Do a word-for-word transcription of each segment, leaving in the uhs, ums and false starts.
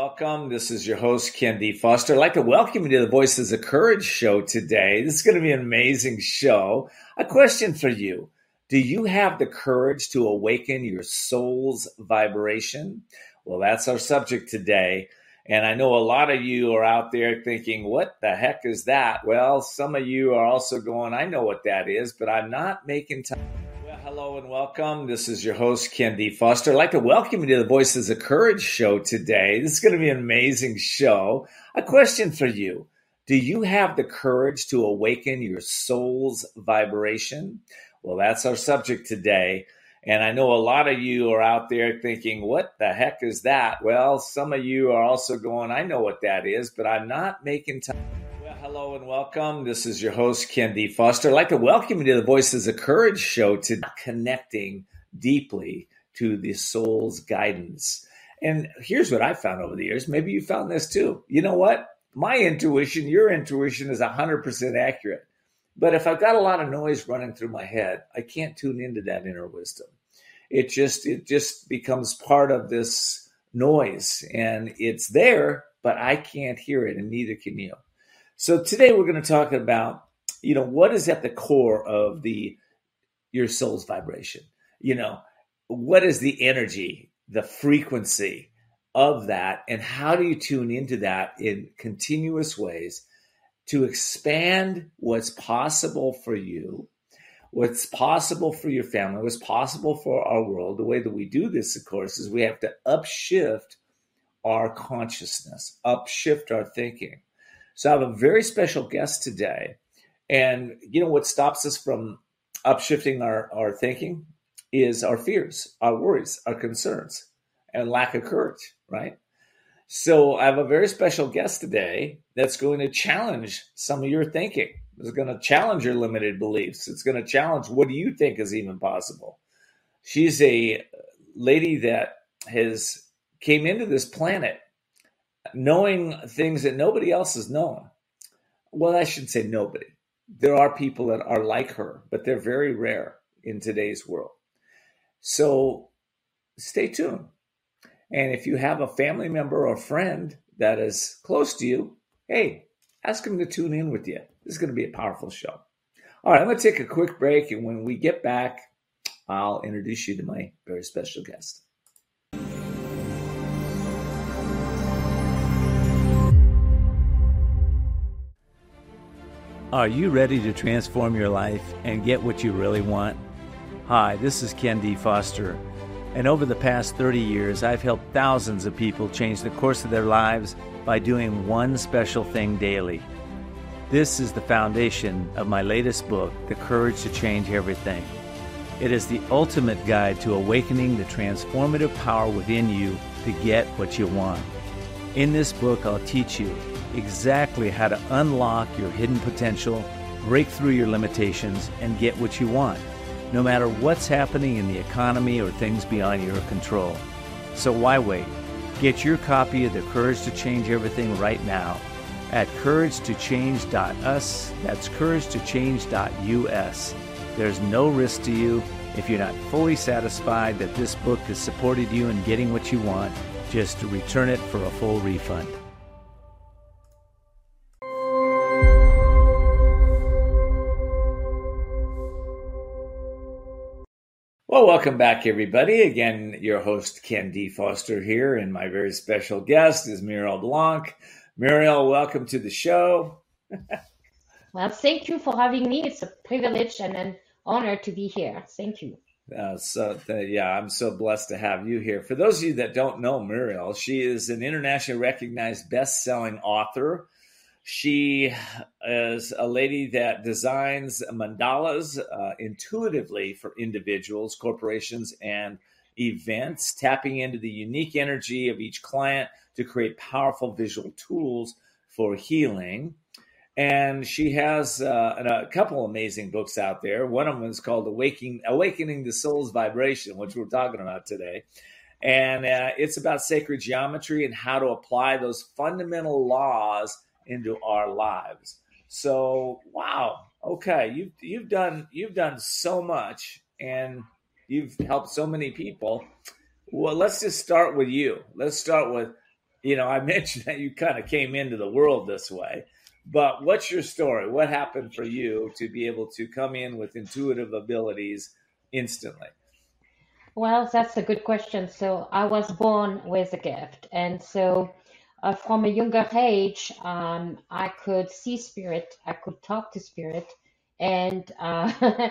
welcome. This is your host, Ken D. Foster. I'd like to welcome you to the Voices of Courage show today. This is going to be an amazing show. A question for you. Do you have the courage to awaken your soul's vibration? Well, that's our subject today. And I know a lot of you are out there thinking, what the heck is that? Well, some of you are also going, I know what that is, but I'm not making time. Well, hello and welcome. This is your host, Ken D. Foster. I'd like to welcome you to the Voices of Courage show today. This is going to be an amazing show. A question for you. Do you have the courage to awaken your soul's vibration? Well, that's our subject today. And I know a lot of you are out there thinking, what the heck is that? Well, some of you are also going, I know what that is, but I'm not making time. Well, hello and welcome. This is your host, Ken D. Foster. I'd like to welcome you to the Voices of Courage show today, connecting deeply to the soul's guidance. And here's what I found over the years. Maybe you found this too. You know what? My intuition, your intuition is one hundred percent accurate. But if I've got a lot of noise running through my head, I can't tune into that inner wisdom. It just it just becomes part of this noise, and it's there, but I can't hear it, and neither can you. So today we're going to talk about, you know, what is at the core of the your soul's vibration. You know, what is the energy, the frequency of that, and how do you tune into that in continuous ways to expand what's possible for you, what's possible for your family, what's possible for our world. The way that we do this, of course, is we have to upshift our consciousness, upshift our thinking. So I have a very special guest today. And you know what stops us from upshifting our, our thinking is our fears, our worries, our concerns, and lack of courage, right? So I have a very special guest today that's going to challenge some of your thinking. It's going to challenge your limited beliefs. It's going to challenge what do you think is even possible. She's a lady that has came into this planet knowing things that nobody else has known. Well, I should say nobody. There are people that are like her, but they're very rare in today's world. So stay tuned. And if you have a family member or friend that is close to you, hey, ask them to tune in with you. This is going to be a powerful show. All right, I'm going to take a quick break. And when we get back, I'll introduce you to my very special guest. Are you ready to transform your life and get what you really want? Hi, this is Ken D. Foster. And over the past thirty years, I've helped thousands of people change the course of their lives by doing one special thing daily. This is the foundation of my latest book, The Courage to Change Everything. It is the ultimate guide to awakening the transformative power within you to get what you want. In this book, I'll teach you exactly how to unlock your hidden potential, break through your limitations, and get what you want, no matter what's happening in the economy or things beyond your control. So why wait? Get your copy of The Courage to Change Everything right now at courage to change dot u s. That's courage to change dot u s. There's no risk to you. If you're not fully satisfied that this book has supported you in getting what you want, just return it for a full refund. Well, welcome back, everybody. Again, your host, Ken D. Foster here, and my very special guest is Muriel Blanc. Muriel, welcome to the show. Well, thank you for having me. It's a privilege and an honor to be here. Thank you. Uh, so, uh, yeah, I'm so blessed to have you here. For those of you that don't know Muriel, she is an internationally recognized best-selling author. She is a lady that designs mandalas uh, intuitively for individuals, corporations, and events, tapping into the unique energy of each client to create powerful visual tools for healing. And she has uh, a couple amazing books out there. One of them is called Awakening, Awakening the Soul's Vibration, which we're talking about today. And uh, it's about sacred geometry and how to apply those fundamental laws into our lives. So, wow. Okay. You've, you've done, you've done so much and you've helped so many people. Well, let's just start with you. Let's start with you know, I mentioned that you kind of came into the world this way, but what's your story? What happened for you to be able to come in with intuitive abilities instantly? Well, that's a good question. So I was born with a gift, and so uh, from a younger age, um, I could see spirit, I could talk to spirit, and uh,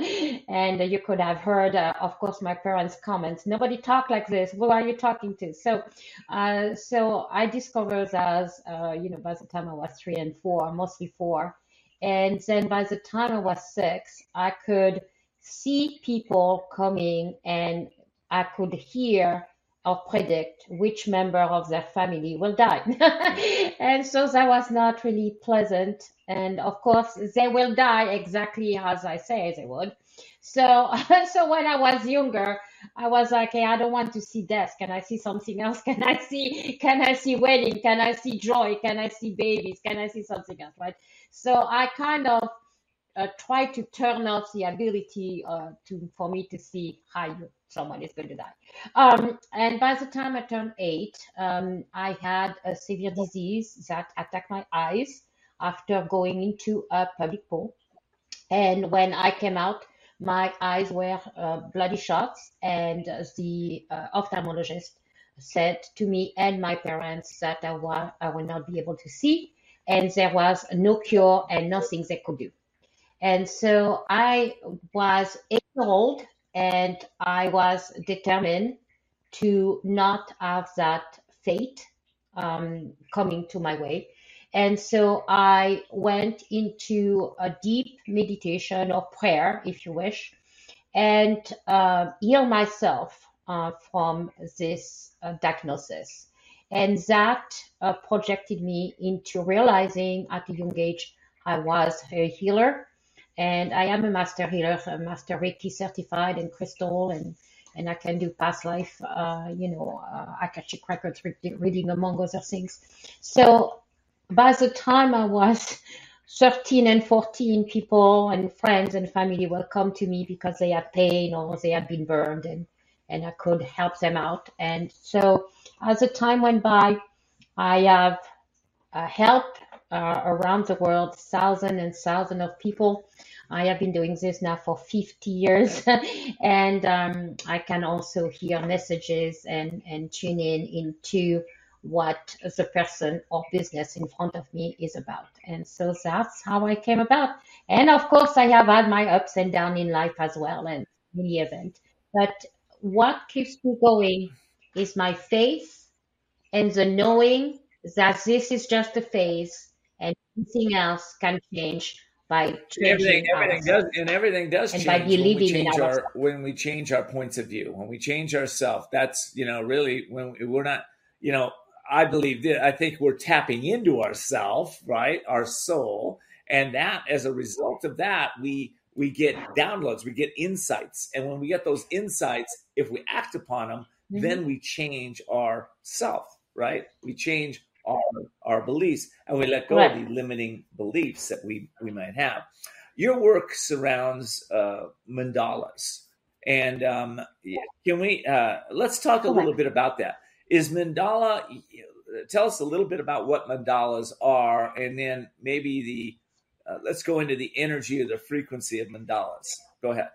and you could have heard, uh, of course, my parents' comments. Nobody talk like this. Who are you talking to? So, uh, so I discovered as uh, you know, by the time I was three and four, mostly four, and then by the time I was six, I could see people coming and I could hear or predict which member of their family will die. And so that was not really pleasant. And of course, they will die exactly as I say they would. So, so when I was younger, I was like, hey, I don't want to see death. Can I see something else? Can I see, can I see wedding? Can I see joy? Can I see babies? Can I see something else? Right. So I kind of uh, try to turn off the ability uh, to for me to see how you, someone is going to die. Um, and by the time I turned eight, um, I had a severe disease that attacked my eyes after going into a public pool. And when I came out, my eyes were uh, bloody shots, and uh, the uh, ophthalmologist said to me and my parents that I, wa- I will not be able to see, and there was no cure and nothing they could do. And so I was eight years old and I was determined to not have that fate um, coming to my way. And so I went into a deep meditation or prayer, if you wish, and uh, heal myself uh, from this uh, diagnosis. And that uh, projected me into realizing at a young age I was a healer, and I am a master healer, a master Reiki certified and crystal, and and I can do past life, uh, you know, uh, Akashic records reading, among other things. So by the time I was thirteen and fourteen, people and friends and family will come to me because they had pain or they had been burned, and, and I could help them out. And so as the time went by, I have uh, helped uh, around the world thousands and thousands of people. I have been doing this now for fifty years, and um, I can also hear messages and, and tune in into what the person or business in front of me is about. And so that's how I came about. And of course, I have had my ups and downs in life as well, and many events. But what keeps me going is my faith and the knowing that this is just a phase and anything else can change by Everything, changing everything does, ourselves and everything does and by change when we believing in change ourselves. our when we change our points of view, when we change ourselves. That's you know really when we're not, you know, I believe that I think we're tapping into ourself, right, our soul, and that as a result of that we we get downloads, we get insights, and when we get those insights, if we act upon them, Mm-hmm. then we change our self, right? We change our our beliefs, and we let go Right. of the limiting beliefs that we we might have. Your work surrounds uh, mandalas, and um, can we uh, let's talk a Correct. little bit about that? Is mandala? Tell us a little bit about what mandalas are, and then maybe the uh, let's go into the energy or the frequency of mandalas. Go ahead.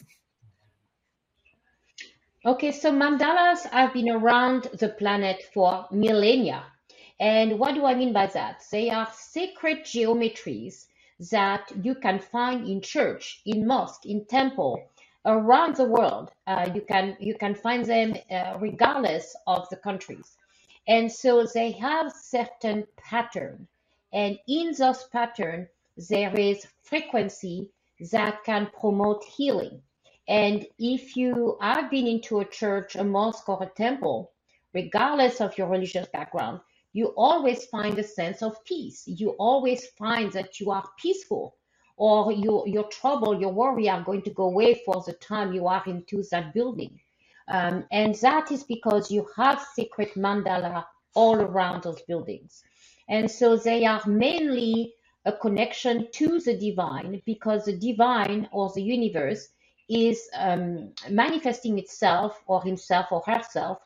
Okay, so mandalas have been around the planet for millennia. And what do I mean by that? They are sacred geometries that you can find in church, in mosque, in temple, around the world. Uh, you can you can find them uh, regardless of the countries. And so they have certain pattern. And in those pattern, there is frequency that can promote healing. And if you have been into a church, a mosque, or a temple, regardless of your religious background, you always find a sense of peace. You always find that you are peaceful, or your, your trouble, your worry are going to go away for the time you are into that building. Um, and that is because you have sacred mandala all around those buildings. And so they are mainly a connection to the divine, because the divine or the universe is um, manifesting itself or himself or herself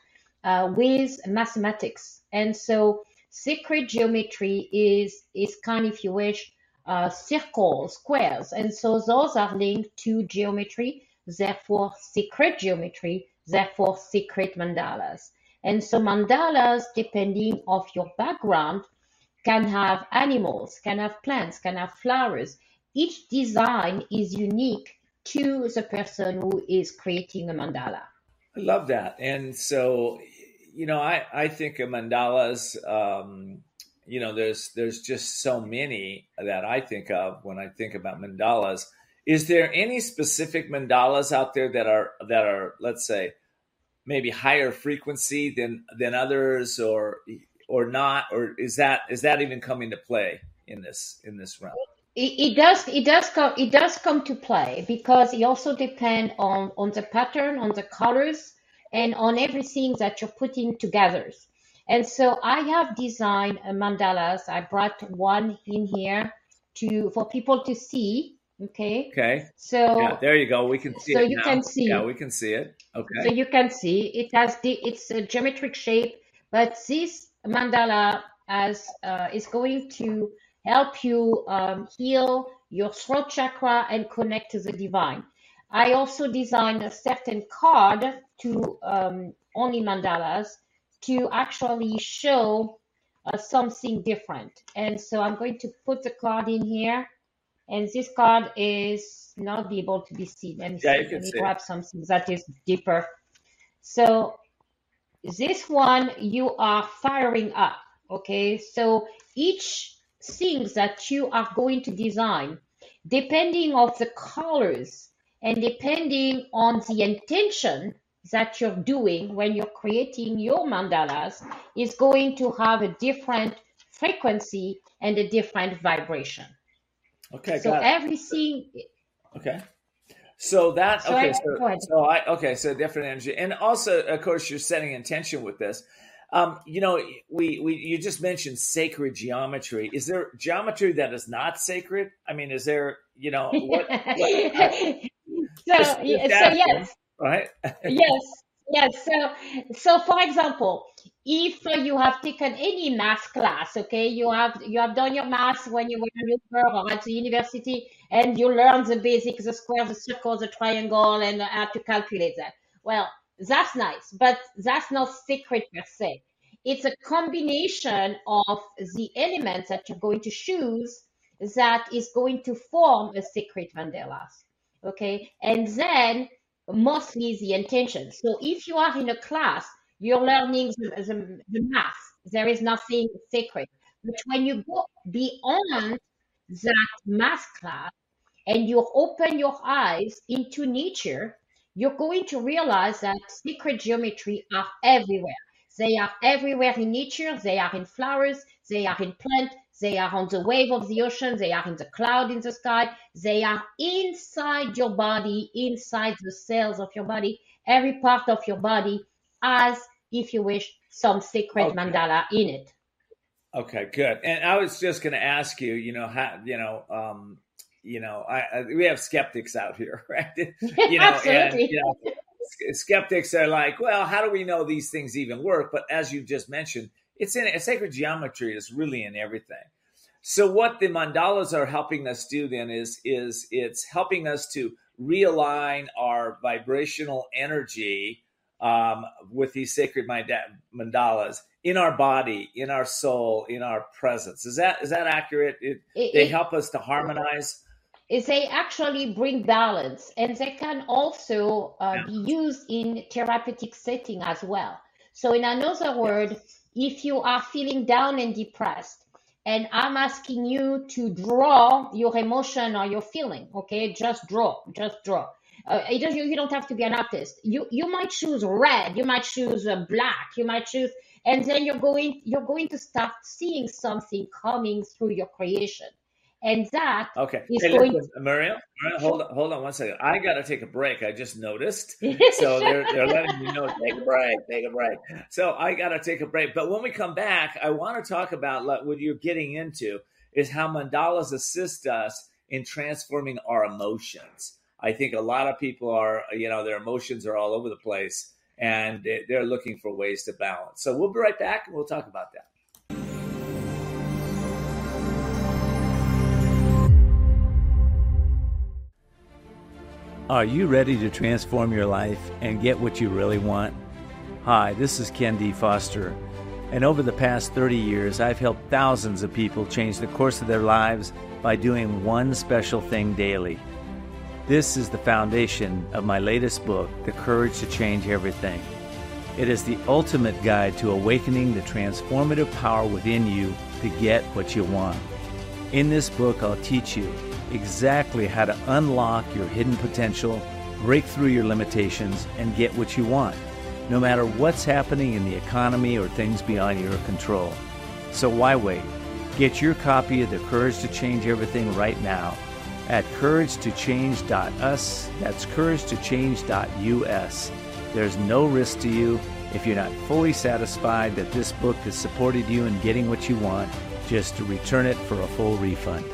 uh, with mathematics. And so sacred geometry is is kind, if you wish, uh, circles, squares, and so those are linked to geometry. Therefore, sacred geometry. Therefore, sacred mandalas. And so mandalas, depending of your background, can have animals, can have plants, can have flowers. Each design is unique to the person who is creating a mandala. I love that. And so, you know, I, I think of mandalas, um, you know, there's there's just so many that I think of when I think about mandalas. Is there any specific mandalas out there that are that are, let's say, maybe higher frequency than than others, or or not, or is that is that even coming to play in this in this realm? It, it does it does come it does come to play because it also depends on on the pattern, on the colors, and on everything that you're putting together. And so I have designed a mandalas. I brought one in here to for people to see. Okay. Okay. So yeah, there you go. We can see so it you now. can see. Yeah, we can see it. Okay. So you can see it has the it's a geometric shape, but this mandala as uh, is going to help you um, heal your throat chakra and connect to the divine. I also designed a certain card to um, only mandalas to actually show uh, something different. And so I'm going to put the card in here. And this card is not be able to be seen. Let me Yeah, see. you can Let me see grab it. something that is deeper. So this one you are firing up. Okay. So each thing that you are going to design, depending of the colors and depending on the intention that you're doing when you're creating your mandalas, is going to have a different frequency and a different vibration. Okay, So got it. everything. Okay. So that So okay, I so go ahead. so I okay, so different energy, and also, of course, you're setting intention with this. Um, you know, we we you just mentioned sacred geometry. Is there geometry that is not sacred? I mean, is there? You know, what? what I, so just, yeah, just so asking, yes, right? yes, yes. So so for example, if uh, you have taken any math class, okay, you have you have done your math when you were younger or at the university, and you learn the basics, the square, the circle, the triangle, and how to calculate that. Well, that's nice, but that's not sacred per se. It's a combination of the elements that you're going to choose that is going to form a sacred mandala. Okay, and then mostly the intention. So if you are in a class, you're learning the, the, the math. There is nothing sacred. But when you go beyond that math class and you open your eyes into nature, you're going to realize that sacred geometry are everywhere. They are everywhere in nature. They are in flowers. They are in plants. They are on the wave of the ocean. They are in the cloud in the sky. They are inside your body, inside the cells of your body. Every part of your body has, if you wish, some sacred Okay. mandala in it. Okay, good. And I was just going to ask you, you know, how, you know, um, you know, I, I we have skeptics out here, right? You know, and Absolutely. you know, skeptics are like, well, how do we know these things even work? But as you just mentioned, it's in sacred geometry is really in everything. So what the mandalas are helping us do then is is it's helping us to realign our vibrational energy um, with these sacred mandalas in our body, in our soul, in our presence. Is that is that accurate? It, It, they it, help us to harmonize. is they actually bring balance, and they can also uh, Yeah. be used in therapeutic setting as well. So in another word, if you are feeling down and depressed, and I'm asking you to draw your emotion or your feeling, okay, just draw, just draw. Uh, it does, you, you don't have to be an artist. You you might choose red, you might choose uh, black, you might choose, and then you're going you're going to start seeing something coming through your creation. And that Okay. is Hey, going listen, Muriel, Muriel, to hold on, hold on one second. I got to take a break. I just noticed. So sure. they're they're letting me know take a break, take a break. So I got to take a break. But when we come back, I want to talk about like, what you're getting into is how mandalas assist us in transforming our emotions. I think a lot of people are, you know, their emotions are all over the place, and they're looking for ways to balance. So we'll be right back, and we'll talk about that. Are you ready to transform your life and get what you really want? Hi, this is Ken D. Foster, and over the past thirty years, I've helped thousands of people change the course of their lives by doing one special thing daily. This is the foundation of my latest book, The Courage to Change Everything. It is the ultimate guide to awakening the transformative power within you to get what you want. In this book, I'll teach you exactly how to unlock your hidden potential, break through your limitations, and get what you want, no matter what's happening in the economy or things beyond your control. So why wait? Get your copy of The Courage to Change Everything right now at courage to change dot u s. That's courage to change dot u s. There's no risk to you. If you're not fully satisfied that this book has supported you in getting what you want, just to return it for a full refund.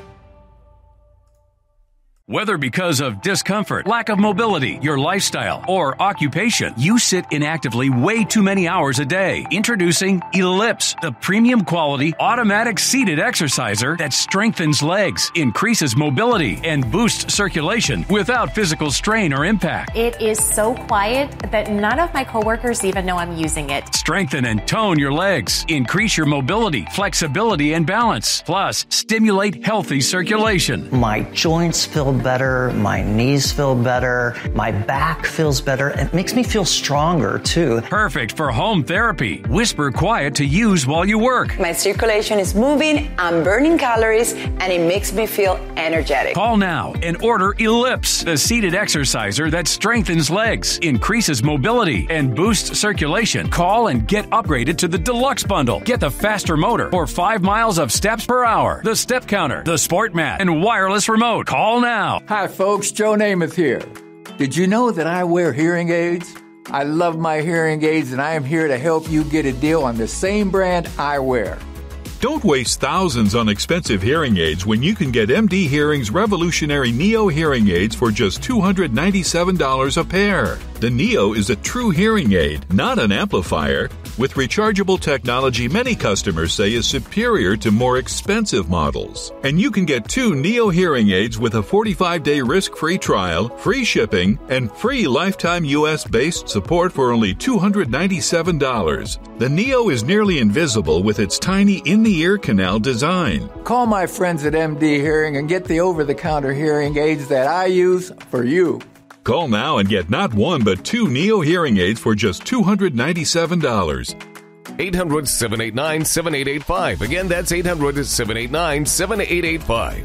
Whether because of discomfort, lack of mobility, your lifestyle, or occupation, you sit inactively way too many hours a day. Introducing Ellipse, the premium quality automatic seated exerciser that strengthens legs, increases mobility, and boosts circulation without physical strain or impact. It is so quiet that none of my coworkers even know I'm using it. Strengthen and tone your legs, increase your mobility, flexibility, and balance. Plus, stimulate healthy circulation. My joints feel better, my knees feel better, my back feels better. It makes me feel stronger too. Perfect for home therapy. Whisper quiet to use while you work. My circulation is moving, I'm burning calories, and it makes me feel energetic. Call now and order Ellipse, the seated exerciser that strengthens legs, increases mobility, and boosts circulation. Call and get upgraded to the Deluxe Bundle. Get the faster motor or five miles of steps per hour, the step counter, the sport mat, and wireless remote. Call now. Hi, folks. Joe Namath here. Did you know that I wear hearing aids? I love my hearing aids, and I am here to help you get a deal on the same brand I wear. Don't waste thousands on expensive hearing aids when you can get M D Hearing's revolutionary Neo hearing aids for just two hundred ninety-seven dollars a pair. The Neo is a true hearing aid, not an amplifier. With rechargeable technology many customers say is superior to more expensive models. And you can get two Neo hearing aids with a forty-five day risk-free trial, free shipping, and free lifetime U S-based support for only two hundred ninety-seven dollars. The Neo is nearly invisible with its tiny in-the-ear canal design. Call my friends at M D Hearing and get the over-the-counter hearing aids that I use for you. Call now and get not one but two Neo hearing aids for just two hundred ninety-seven dollars. eight hundred, seven eight nine, seven eight eight five. Again, that's eight hundred, seven eight nine, seven eight eight five.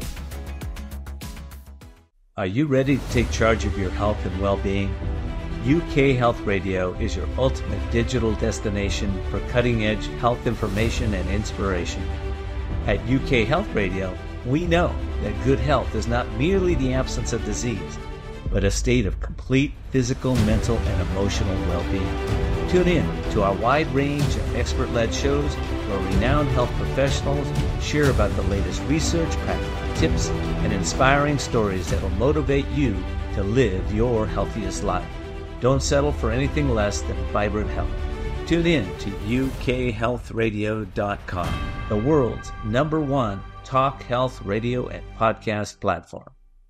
Are you ready to take charge of your health and well-being? U K Health Radio is your ultimate digital destination for cutting-edge health information and inspiration. At U K Health Radio, we know that good health is not merely the absence of disease, but a state of complete physical, mental, and emotional well-being. Tune in to our wide range of expert-led shows where renowned health professionals share about the latest research, practical tips, and inspiring stories that will motivate you to live your healthiest life. Don't settle for anything less than vibrant health. Tune in to U K health radio dot com, the world's number one talk health radio and podcast platform.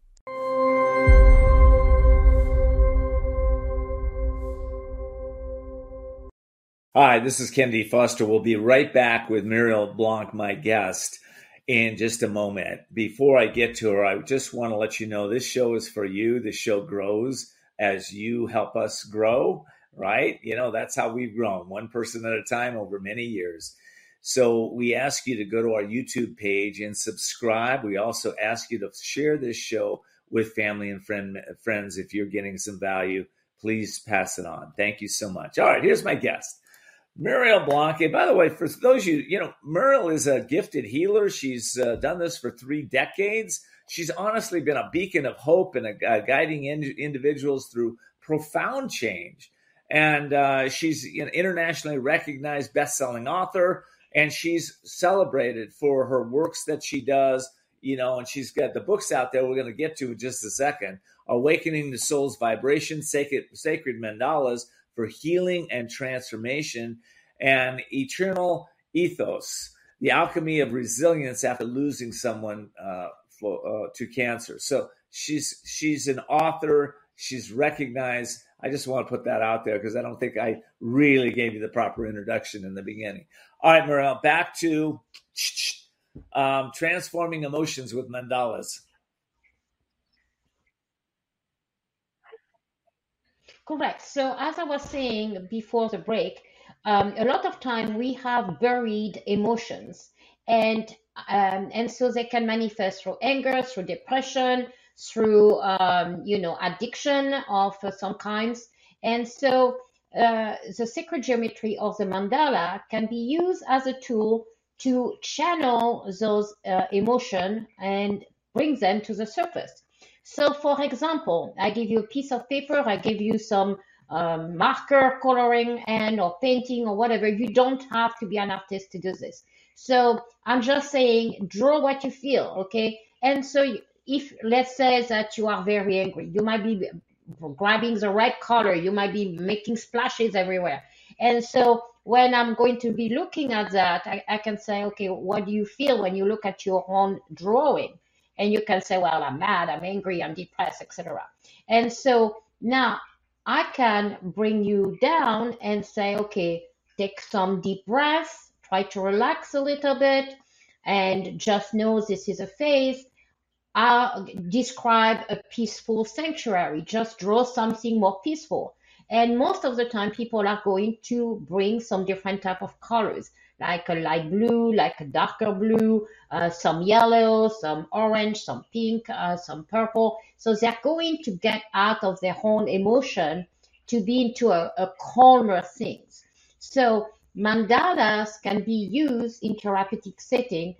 Hi, this is Ken D. Foster. We'll be right back with Muriel Blanc, my guest, in just a moment. Before I get to her, I just want to let you know this show is for you. This show grows as you help us grow, right? You know, that's how we've grown, one person at a time over many years. So we ask you to go to our YouTube page and subscribe. We also ask you to share this show with family and friend, friends. If you're getting some value, please pass it on. Thank you so much. All right, here's my guest. Muriel Blanc. And by the way, for those of you, you know, Muriel is a gifted healer. She's uh, done this for three decades. She's honestly been a beacon of hope and a, uh, guiding in, individuals through profound change. And uh, she's an internationally recognized best-selling author, and she's celebrated for her works that she does, you know, and she's got the books out there we're going to get to in just a second. Awakening the Soul's Vibration, Sacred, Sacred Mandalas, for healing and transformation, and eternal ethos, the alchemy of resilience after losing someone uh, for, uh, to cancer. So she's she's an author. She's recognized. I just want to put that out there because I don't think I really gave you the proper introduction in the beginning. All right, Muriel, back to um, transforming emotions with mandalas. Correct. So as I was saying before the break, um, a lot of time we have buried emotions, and um, and so they can manifest through anger, through depression, through um, you know addiction of uh, some kinds. And so uh, the sacred geometry of the mandala can be used as a tool to channel those uh, emotions and bring them to the surface. So, for example, I give you a piece of paper, I give you some um, marker coloring and or painting or whatever. You don't have to be an artist to do this. So I'm just saying, draw what you feel, okay? And so if, let's say that you are very angry, you might be grabbing the right color, you might be making splashes everywhere. And so when I'm going to be looking at that, I, I can say, okay, what do you feel when you look at your own drawing? And you can say, well, I'm mad, I'm angry, I'm depressed, et cetera. And so now I can bring you down and say, okay, take some deep breaths, try to relax a little bit, and just know this is a phase. I'll describe a peaceful sanctuary. Just draw something more peaceful. And most of the time, people are going to bring some different type of colors, like a light blue, like a darker blue, uh, some yellow, some orange, some pink, uh, some purple. So they're going to get out of their own emotion to be into a, a calmer things. So mandalas can be used in therapeutic setting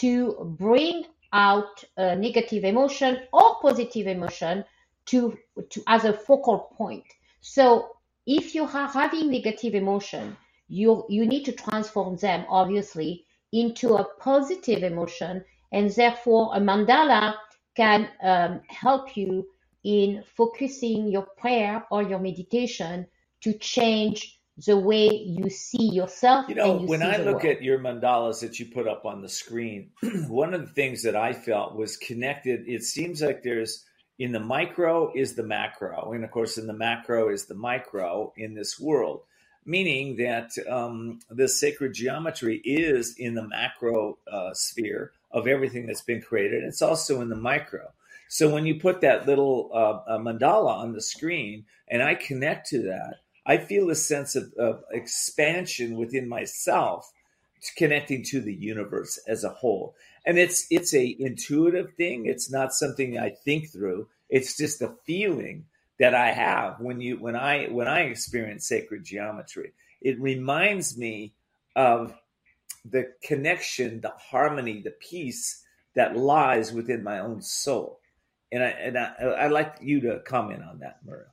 to bring out a negative emotion or positive emotion to, to as a focal point. So if you are having negative emotion, you you need to transform them, obviously, into a positive emotion, and therefore a mandala can um, help you in focusing your prayer or your meditation to change the way you see yourself. You know, and you when see I the look world. at your mandalas that you put up on the screen, one of the things that I felt was connected. It seems like there's in the micro is the macro, and of course in the macro is the micro in this world. Meaning that um, the sacred geometry is in the macro uh, sphere of everything that's been created. It's also in the micro. So when you put that little uh, mandala on the screen and I connect to that, I feel a sense of, of expansion within myself, connecting to the universe as a whole. And it's it's a intuitive thing. It's not something I think through. It's just a feeling that I have when you when I when I experience sacred geometry. It reminds me of the connection, the harmony, the peace that lies within my own soul. And I and I, I'd like you to comment on that, Muriel.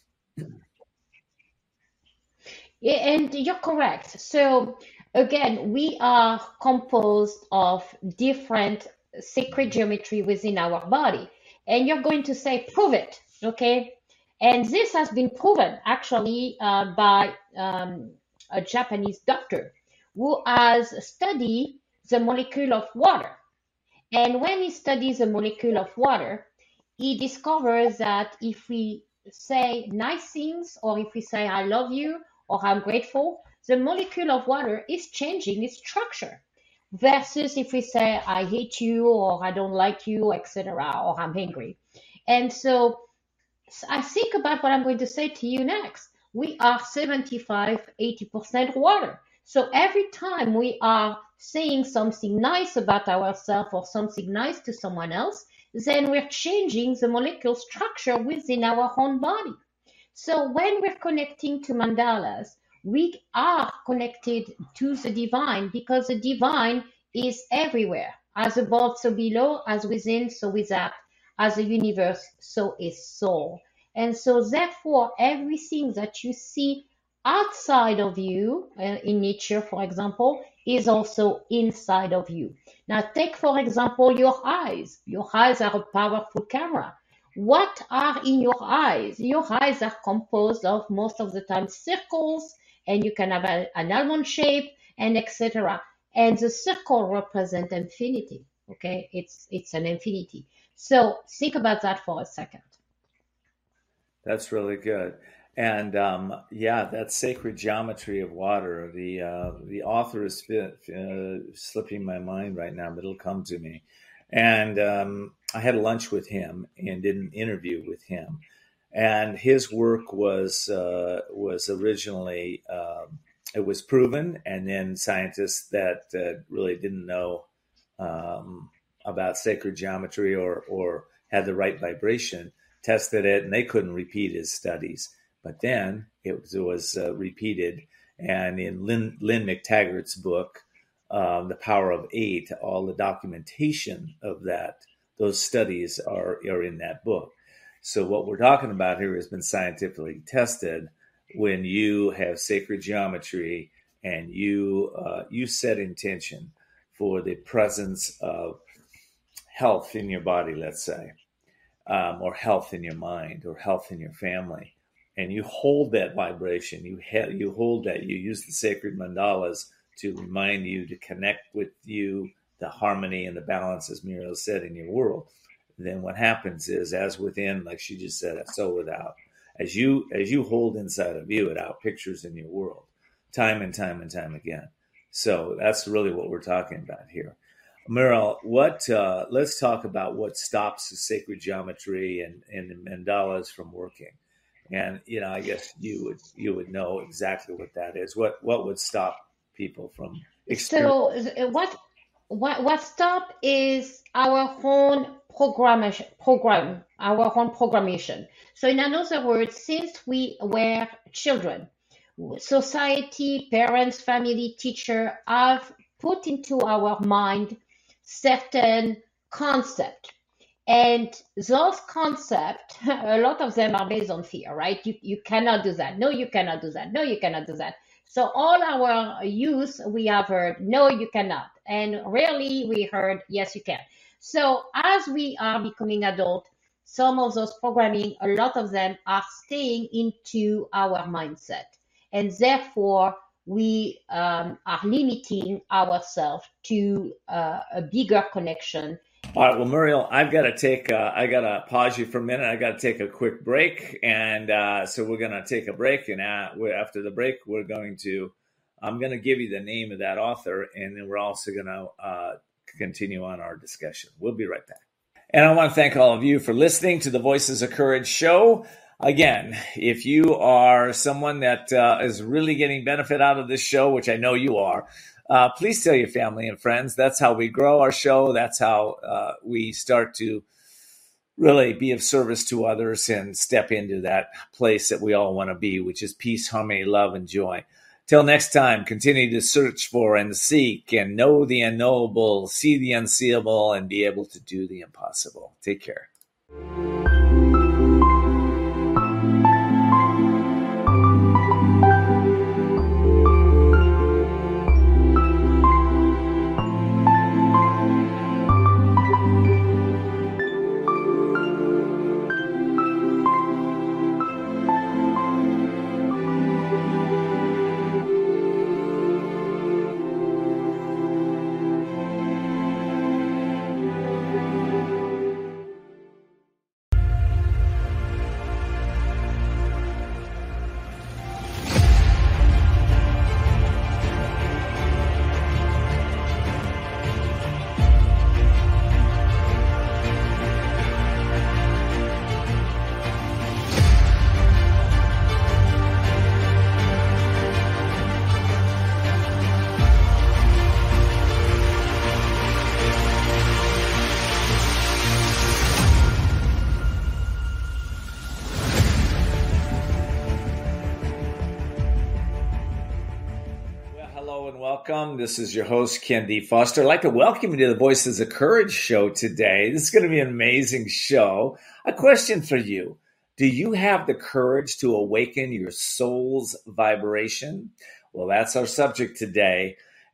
Yeah, and you're correct. So again, we are composed of different sacred geometry within our body. And you're going to say, prove it, okay? And this has been proven actually uh, by um, a Japanese doctor who has studied the molecule of water. And when he studies the molecule of water, he discovers that if we say nice things, or if we say I love you, or I'm grateful, the molecule of water is changing its structure. Versus if we say I hate you, or I don't like you, et cetera, or I'm angry. And so I think about what I'm going to say to you next. We are seventy-five, eighty percent water. So every time we are saying something nice about ourselves or something nice to someone else, then we're changing the molecular structure within our own body. So when we're connecting to mandalas, we are connected to the divine, because the divine is everywhere. As above, so below, as within, so without. As the universe, so is soul. And so therefore, everything that you see outside of you, uh, in nature, for example, is also inside of you. Now, take, for example, your eyes. Your eyes are a powerful camera. what are in your eyes? Your eyes are composed of most of the time circles, and you can have a, an almond shape, and et cetera. And the circle represents infinity. Okay, it's it's an infinity. So think about that for a second. That's really good. And um, yeah, that sacred geometry of water. The uh, the author is uh, slipping my mind right now, but it'll come to me. And um, I had lunch with him and did an interview with him. And his work was uh, was originally uh, it was proven, and then scientists that uh, really didn't know um, about sacred geometry or or had the right vibration tested it, and they couldn't repeat his studies. But then it was, it was uh, repeated, and in Lynn, Lynn McTaggart's book, um, The Power of Eight, all the documentation of that, those studies are, are in that book. So what we're talking about here has been scientifically tested. When you have sacred geometry and you uh, you set intention for the presence of health in your body, let's say, um, or health in your mind, or health in your family, and you hold that vibration, you ha- you hold that, you use the sacred mandalas to remind you to connect with you, the harmony and the balance, as Muriel said, in your world. Then what happens is, as within, like she just said, so without. As you as you hold inside of you, it out pictures in your world, time and time and time again. So that's really what we're talking about here. Muriel, what? Uh, let's talk about what stops the sacred geometry and, and the mandalas from working. And you know, I guess you would you would know exactly what that is. What what would stop people from experiencing? So what what what stop is our own programmation program, our own programmation. So in other words, since we were children, society, parents, family, teacher have put into our mind certain concept. And those concepts, a lot of them are based on fear, right? You you cannot do that. No, you cannot do that. No, you cannot do that. So all our youth, we have heard, no, you cannot. And rarely we heard, yes, you can. So as we are becoming adult, some of those programming, a lot of them are staying into our mindset. And therefore, we um, are limiting ourselves to uh, a bigger connection. All right, well, Muriel, I've got to take, uh, I got to pause you for a minute. I got to take a quick break. And uh, so we're going to take a break. And uh, after the break, we're going to, I'm going to give you the name of that author. And then we're also going to uh, continue on our discussion. We'll be right back. And I want to thank all of you for listening to the Voices of Courage show. Again, if you are someone that uh, is really getting benefit out of this show, which I know you are, Uh, please tell your family and friends. That's how we grow our show. That's how uh, we start to really be of service to others and step into that place that we all want to be, which is peace, harmony, love, and joy. Till next time, continue to search for and seek and know the unknowable, see the unseeable, and be able to do the impossible. Take care. Welcome. This is your host, Ken D. Foster. I'd like to welcome you to the Voices of Courage show today. This is going to be an amazing show. A question for you. Do you have the courage to awaken your soul's vibration? Well, that's our subject today.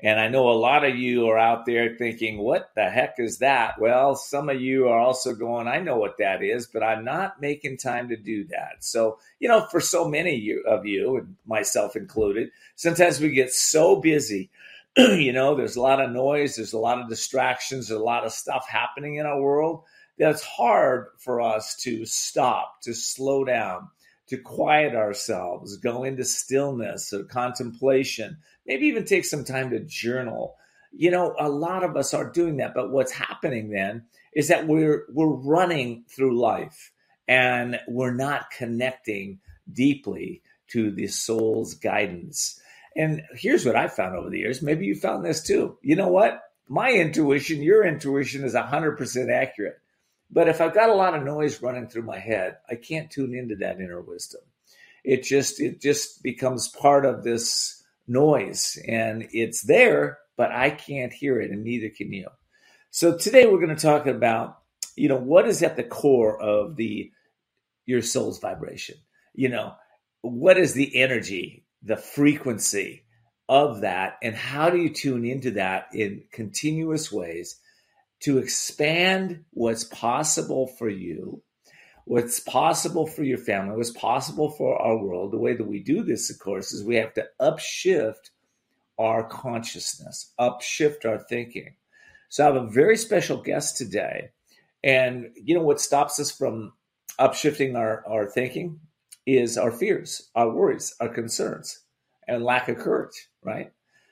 And I know a lot of you are out there thinking, what the heck is that? Well, some of you are also going, I know what that is, but I'm not making time to do that. So, you know, for so many of you, and myself included, sometimes we get so busy. You know, there's a lot of noise, there's a lot of distractions, there's a lot of stuff happening in our world that's hard for us to stop, to slow down, to quiet ourselves, go into stillness or contemplation, maybe even take some time to journal. You know, a lot of us are doing that, but what's happening then is that we're we're running through life and we're not connecting deeply to the soul's guidance. And here's what I found over the years. Maybe you found this too. You know what? My intuition, your intuition is one hundred percent accurate. But if I've got a lot of noise running through my head, I can't tune into that inner wisdom. It just it just becomes part of this noise, and it's there, but I can't hear it, and neither can you. So today we're going to talk about, you know, what is at the core of the your soul's vibration. You know, what is the energy, the frequency of that, and how do you tune into that in continuous ways to expand what's possible for you, what's possible for your family, what's possible for our world. The way that we do this, of course, is we have to upshift our consciousness, upshift our thinking. So I have a very special guest today. And you know what stops us from upshifting our, our thinking is our fears, our worries, our concerns, and lack of courage, right?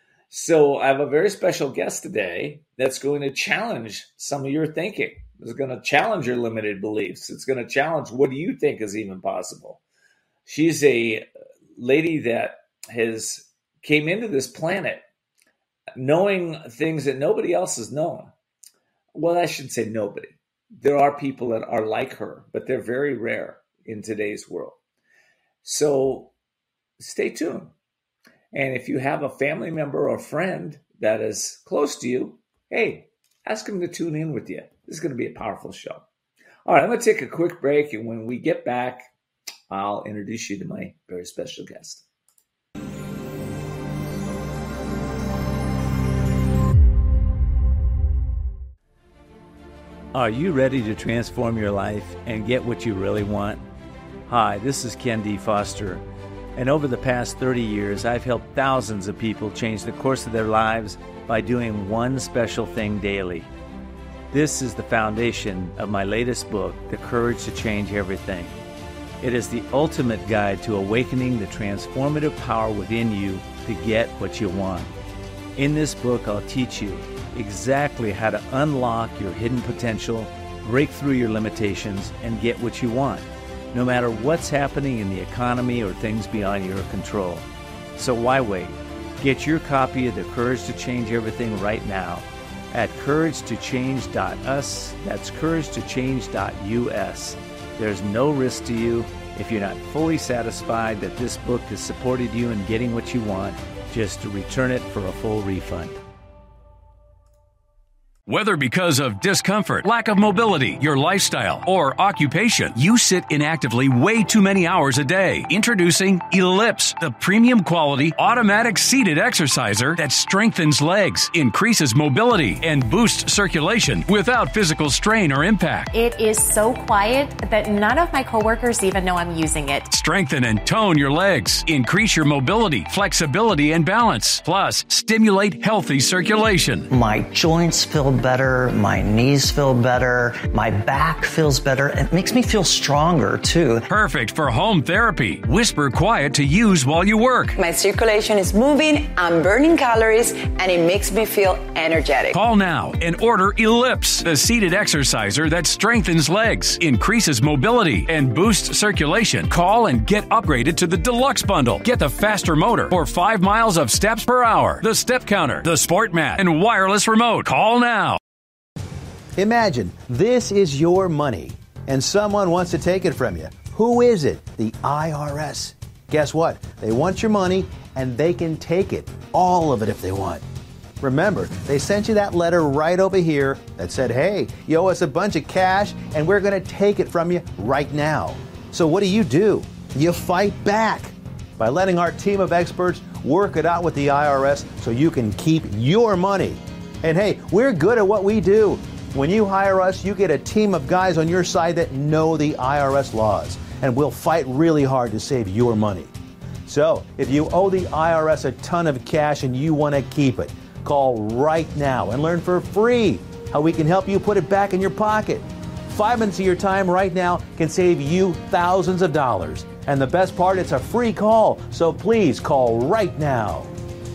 So I have a very special guest today that's going to challenge some of your thinking. It's going to challenge your limited beliefs. It's going to challenge what do you think is even possible. She's a lady that has came into this planet knowing things that nobody else has known. Well, I should say nobody. There are people that are like her, but they're very rare in today's world. So stay tuned. And if you have a family member or friend that is close to you, hey, ask them to tune in with you. This is going to be a powerful show. All right, I'm going to take a quick break. And when we get back, I'll introduce you to my very special guest. Are you ready to transform your life and get what you really want? Hi, this is Ken D. Foster. And over the past thirty years, I've helped thousands of people change the course of their lives by doing one special thing daily. This is the foundation of my latest book, The Courage to Change Everything. It is the ultimate guide to awakening the transformative power within you to get what you want. In this book, I'll teach you exactly how to unlock your hidden potential, break through your limitations, and get what you want, no matter what's happening in the economy or things beyond your control. So why wait? Get your copy of The Courage to Change Everything right now at courage to change dot u s. That's courage to change dot u s. There's no risk to you. If you're not fully satisfied that this book has supported you in getting what you want, just to return it for a full refund. Whether because of discomfort, lack of mobility, your lifestyle, or occupation, you sit inactively way too many hours a day. Introducing Ellipse, the premium quality automatic seated exerciser that strengthens legs, increases mobility, and boosts circulation without physical strain or impact. It is so quiet that none of my coworkers even know I'm using it. Strengthen and tone your legs, increase your mobility, flexibility, and balance. Plus, stimulate healthy circulation. My joints feel better, my knees feel better, my back feels better. It makes me feel stronger too. Perfect for home therapy. Whisper quiet to use while you work. My circulation is moving, I'm burning calories, and it makes me feel energetic. Call now and order Ellipse, the seated exerciser that strengthens legs, increases mobility, and boosts circulation. Call and get upgraded to the Deluxe Bundle. Get the faster motor for five miles of steps per hour, the step counter, the sport mat, and wireless remote. Call now. Imagine this is your money and someone wants to take it from you. Who is it? The I R S. Guess what? They want your money and they can take it, all of it if they want. Remember, they sent you that letter right over here that said, hey, you owe us a bunch of cash and we're going to take it from you right now. So what do you do? You fight back by letting our team of experts work it out with the I R S so you can keep your money. And hey, we're good at what we do. When you hire us, you get a team of guys on your side that know the I R S laws, and we'll fight really hard to save your money. So, if you owe the I R S a ton of cash and you want to keep it, call right now and learn for free how we can help you put it back in your pocket. Five minutes of your time right now can save you thousands of dollars. And the best part, it's a free call, so please call right now.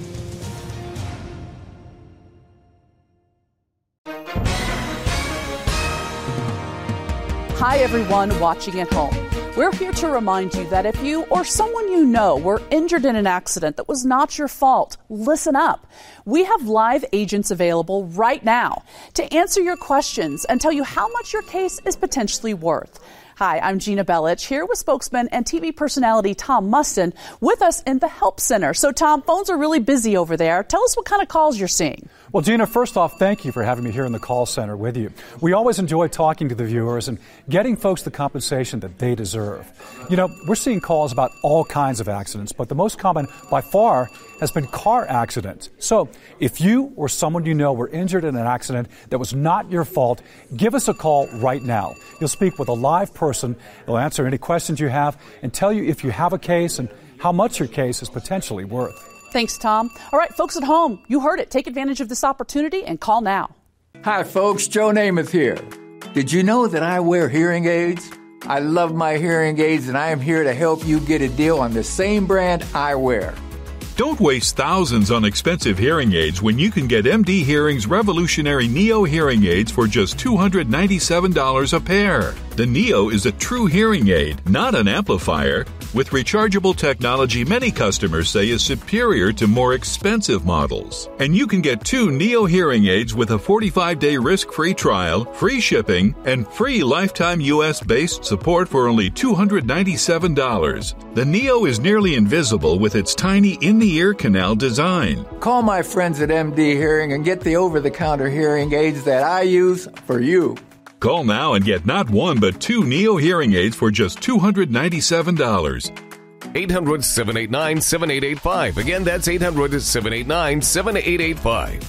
Hi, everyone watching at home. We're here to remind you that if you or someone you know were injured in an accident that was not your fault, listen up. We have live agents available right now to answer your questions and tell you how much your case is potentially worth. Hi, I'm Gina Bellich, here with spokesman and T V personality Tom Mustin with us in the Help Center. So, Tom, phones are really busy over there. Tell us what kind of calls you're seeing. Well, Gina, first off, thank you for having me here in the call center with you. We always enjoy talking to the viewers and getting folks the compensation that they deserve. You know, we're seeing calls about all kinds of accidents, but the most common by far has been car accidents. So if you or someone you know were injured in an accident that was not your fault, give us a call right now. You'll speak with a live person. They'll answer any questions you have and tell you if you have a case and how much your case is potentially worth. Thanks, Tom. All right, folks at home, you heard it. Take advantage of this opportunity and call now. Hi, folks. Joe Namath here. Did you know that I wear hearing aids? I love my hearing aids, and I am here to help you get a deal on the same brand I wear. Don't waste thousands on expensive hearing aids when you can get M D Hearing's revolutionary Neo hearing aids for just two hundred ninety-seven dollars a pair. The Neo is a true hearing aid, not an amplifier. With rechargeable technology many customers say is superior to more expensive models. And you can get two Neo hearing aids with a forty-five day risk-free trial, free shipping, and free lifetime U S-based support for only two hundred ninety-seven dollars. The Neo is nearly invisible with its tiny in-the-ear canal design. Call my friends at M D Hearing and get the over-the-counter hearing aids that I use for you. Call now and get not one but two Neo hearing aids for just two hundred ninety-seven dollars. eight hundred, seven eight nine, seven eight eight five. Again, that's eight hundred, seven eight nine, seven eight eight five.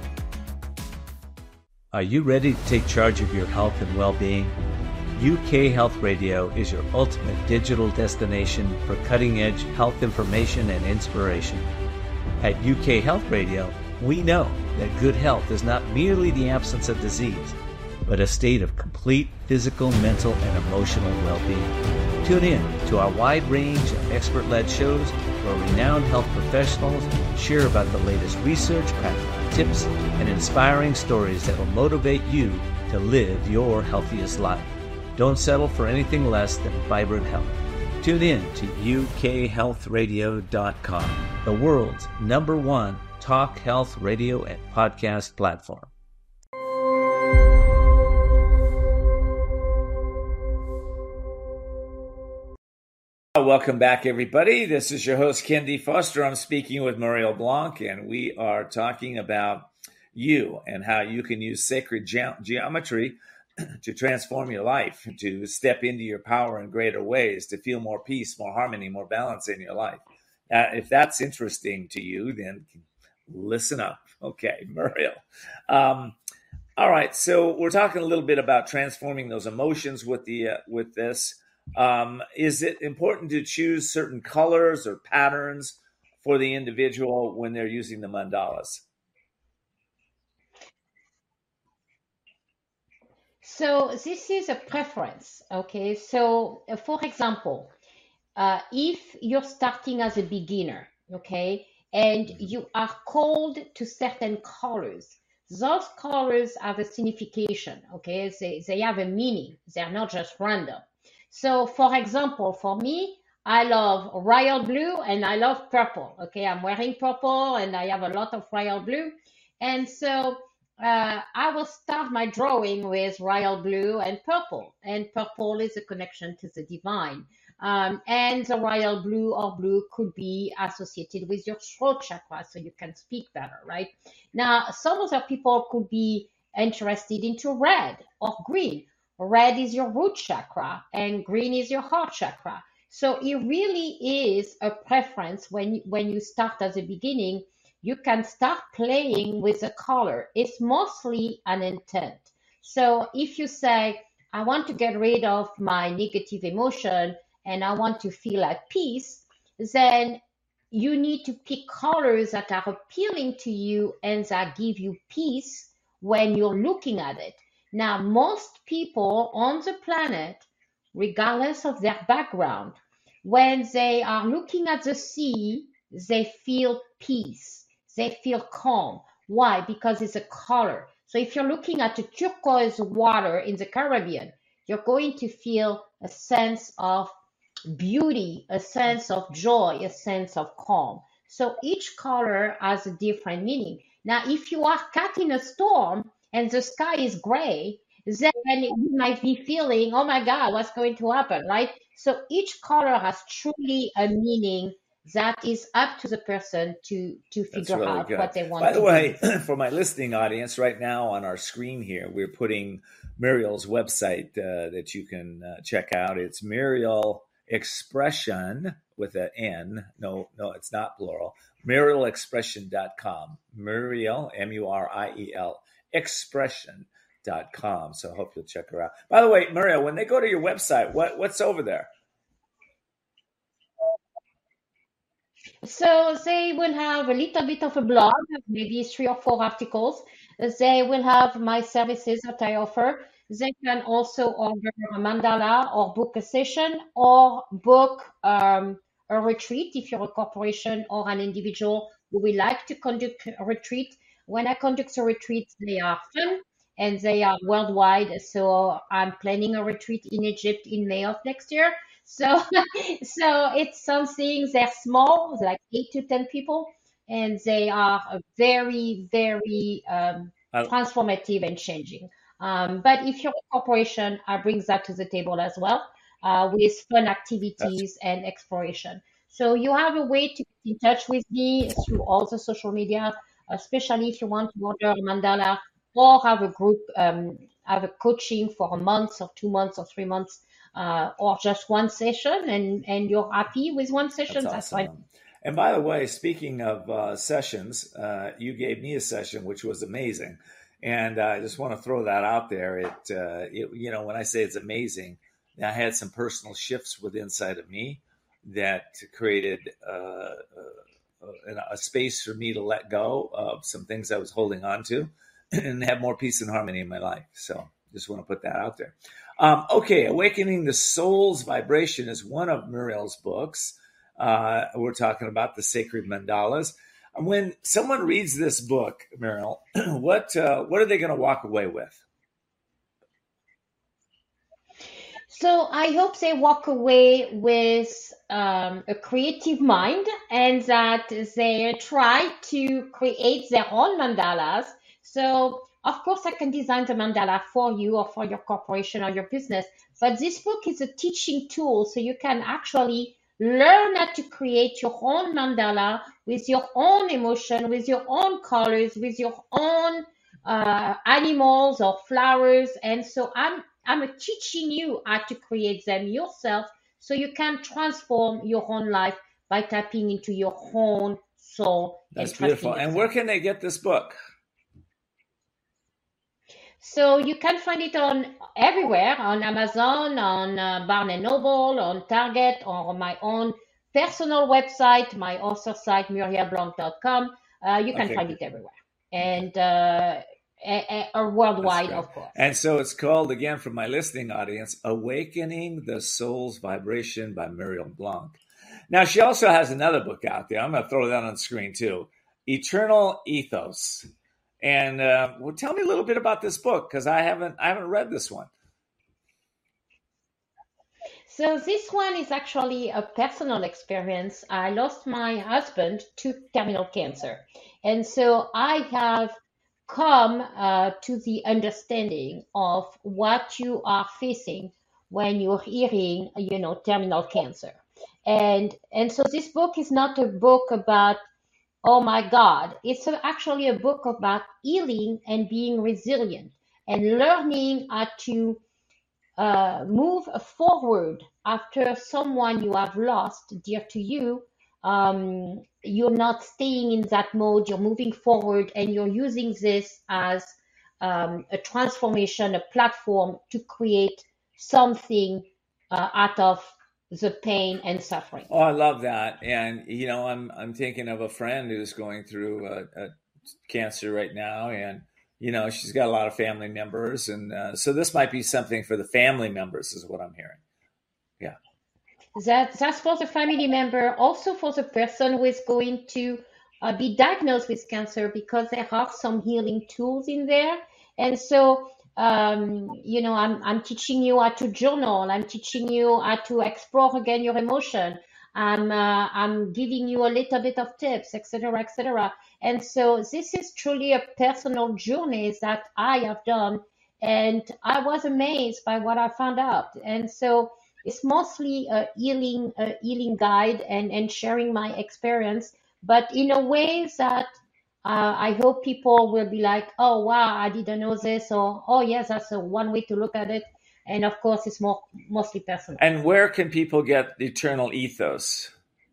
Are you ready to take charge of your health and well-being? U K Health Radio is your ultimate digital destination for cutting-edge health information and inspiration. At U K Health Radio, we know that good health is not merely the absence of disease, but a state of complete physical, mental, and emotional well-being. Tune in to our wide range of expert-led shows where renowned health professionals share about the latest research, practical tips, and inspiring stories that will motivate you to live your healthiest life. Don't settle for anything less than vibrant health. Tune in to U K health radio dot com, the world's number one talk health radio and podcast platform. Welcome back, everybody. This is your host, Ken D. Foster. I'm speaking with Muriel Blanc, and we are talking about you and how you can use sacred ge- geometry to transform your life, to step into your power in greater ways, to feel more peace, more harmony, more balance in your life. Uh, if that's interesting to you, then listen up. Okay, Muriel. Um, all right, so we're talking a little bit about transforming those emotions with the uh, with this. Um, is it important to choose certain colors or patterns for the individual when they're using the mandalas? So this is a preference, okay? So uh, for example, uh, if you're starting as a beginner, okay, and you are called to certain colors, those colors have a signification, okay? They, they have a meaning. They're not just random. So for example, for me, I love royal blue and I love purple, okay? I'm wearing purple and I have a lot of royal blue. And so Uh, I will start my drawing with royal blue and purple, and purple is a connection to the divine. Um, and the royal blue or blue could be associated with your throat chakra, so you can speak better, right? Now, some other people could be interested into red or green. Red is your root chakra, and green is your heart chakra. So it really is a preference when, when you start at the beginning. You can start playing with the color. It's mostly an intent. So if you say, I want to get rid of my negative emotion and I want to feel at peace, then you need to pick colors that are appealing to you and that give you peace when you're looking at it. Now, most people on the planet, regardless of their background, when they are looking at the sea, they feel peace. They feel calm. Why? Because it's a color. So if you're looking at the turquoise water in the Caribbean, you're going to feel a sense of beauty, a sense of joy, a sense of calm. So each color has a different meaning. Now, if you are caught in a storm and the sky is gray, then you might be feeling, oh my God, what's going to happen, right? So each color has truly a meaning that is up to the person to to figure really out good. what they want By to the way, do. for my listening audience, right now on our screen here, we're putting Muriel's website uh, that you can uh, check out. It's Muriel Expression with an N. No, no, it's not plural. Muriel Expression dot com. Muriel, M U R I E L, Expression dot com. So I hope you'll check her out. By the way, Muriel, when they go to your website, what what's over there? So they will have a little bit of a blog, maybe three or four articles. They will have my services that I offer. They can also order a mandala or book a session or book um, a retreat if you're a corporation or an individual who would like to conduct a retreat. When I conduct a retreat, they are fun and they are worldwide. So I'm planning a retreat in Egypt in May of next year. So, so it's something, they're small, like eight to ten people, and they are very, very um, transformative and changing. Um, but if you're a corporation, I bring that to the table as well, uh, with fun activities and exploration. So you have a way to get in touch with me through all the social media, especially if you want to order a mandala or have a group, um, have a coaching for a month or two months or three months. Uh, or just one session, and, and you're happy with one session, that's, that's awesome. fine. And by the way, speaking of uh, sessions, uh, you gave me a session, which was amazing. And uh, I just want to throw that out there. It, uh, it, you know, when I say it's amazing, I had some personal shifts within inside of me that created uh, a, a space for me to let go of some things I was holding on to and have more peace and harmony in my life. So just want to put that out there. Um, okay, Awakening the Soul's Vibration is one of Muriel's books. Uh, we're talking about the sacred mandalas. When someone reads this book, Muriel, what uh, what are they going to walk away with? So I hope they walk away with um, a creative mind and that they try to create their own mandalas. So of course, I can design the mandala for you or for your corporation or your business, but this book is a teaching tool, so you can actually learn how to create your own mandala with your own emotion, with your own colors, with your own uh, animals or flowers. And so I'm I'm teaching you how to create them yourself so you can transform your own life by tapping into your own soul. That's and beautiful. And where can they get this book? So you can find it on everywhere, on Amazon, on uh, Barnes and Noble, on Target, or on my own personal website, my author site, muriel blanc dot com. Uh, you can Okay. find it everywhere. And uh, a, a, a worldwide, of course. And so it's called, again, from my listening audience, Awakening the Soul's Vibration by Muriel Blanc. Now, she also has another book out there. I'm going to throw that on the screen, too. Eternal Ethos. And uh, well, tell me a little bit about this book, because I haven't I haven't read this one. So this one is actually a personal experience. I lost my husband to terminal cancer. And so I have come uh, to the understanding of what you are facing when you're hearing, you know, terminal cancer. And, and so this book is not a book about, oh my God, it's a, actually a book about healing and being resilient and learning how to uh, move forward after someone you have lost dear to you, um, you're not staying in that mode, you're moving forward, and you're using this as um, a transformation, a platform to create something uh, out of the pain and suffering. Oh, I love that. And, you know, I'm I'm thinking of a friend who's going through a, a cancer right now, and, you know, she's got a lot of family members. And uh, so this might be something for the family members is what I'm hearing. Yeah. That, that's for the family member, also for the person who is going to uh, be diagnosed with cancer, because there are some healing tools in there. And so, um, you know, I'm, I'm teaching you how to journal. I'm teaching you how to explore again your emotion. I'm, uh, I'm giving you a little bit of tips, et cetera, et cetera. And so this is truly a personal journey that I have done. And I was amazed by what I found out. And so it's mostly a healing, a healing guide and, and sharing my experience, but in a way that uh, I hope people will be like, oh, wow, I didn't know this, or, oh, yes, that's a one way to look at it. And of course, it's more mostly personal. And where can people get the Eternal Ethos?